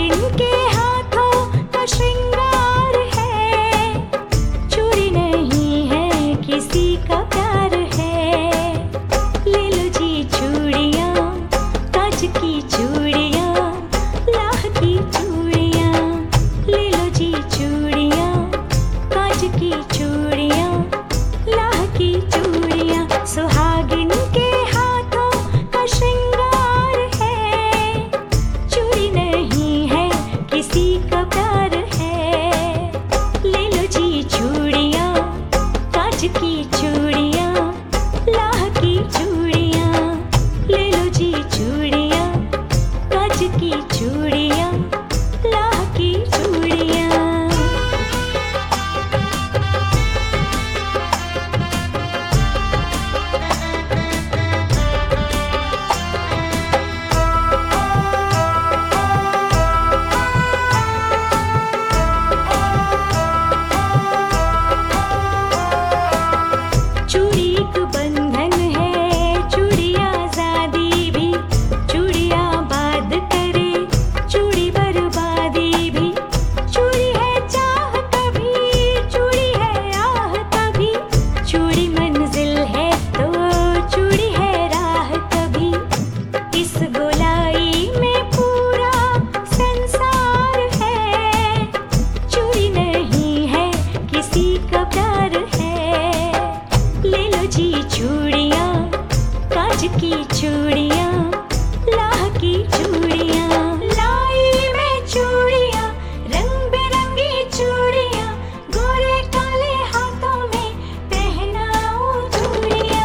सुहागिन के हाथों का श्रृंगार है, चूड़ी नहीं है किसी का प्यार है। ले लो जी चूड़ियाँ, कांच की चूड़ियाँ, लाह की चूड़ियाँ। ले लो जी चूड़ियाँ, कांच की चूड़ियाँ, लाह की चूड़ियाँ। सुहागिन के हाथों का श्रृंगार है, चूड़ी नहीं है किसी का प्यार है। ले लो जी चूड़ियाँ, कांच की चूड़ियाँ, लाह की चूड़ियाँ। ले लो जी चूड़ियाँ, कांच की चूड़ियाँ, लाह की चूड़ियाँ। चूड़ी एक बंधन है, चूड़ी आजादी भी, चूड़ी आबाद करे, चूड़ी बर्बादी भी। चूड़ी है चाह कभी, चूड़ी है आह कभी, चूड़ी मंजिल है तो चूड़ी है राह कभी। इस गोलाई में पूरा संसार है, चूड़ी नहीं है किसी का प्यार है। ले लो जी चूड़ियाँ, कांच की चूड़ियाँ, लाह की चूड़ियाँ। लाई में चूड़ियाँ, रंग बिरंगी चूड़ियाँ, गोरे काले हाथों में पहनाऊं चूड़ियाँ।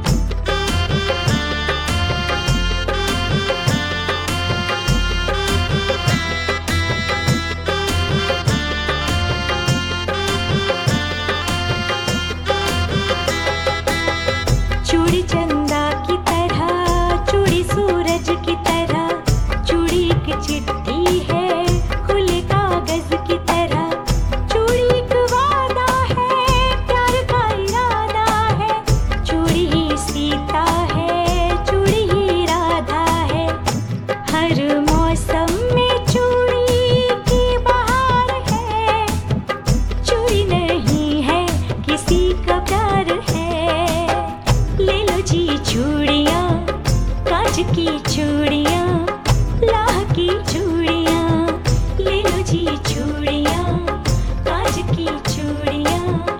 चूड़ी चंदा की तरह, चूड़ी सूरज की तरह, चूड़ी एक चिट्ठी है खुले कागज की तरह। चूड़ी एक वादा है, प्यार का इरादा है, चूड़ी ही सीता है, चूड़ी ही राधा है। हर मौसम में चूड़ी की बहार है, चूड़ी नहीं है किसी का प्यार है। ले लो जी चूड़ियाँ, कांच की चूड़ियाँ, लाह की चूड़ियाँ। ले लो जी चूड़ियाँ, कांच की चूड़ियाँ।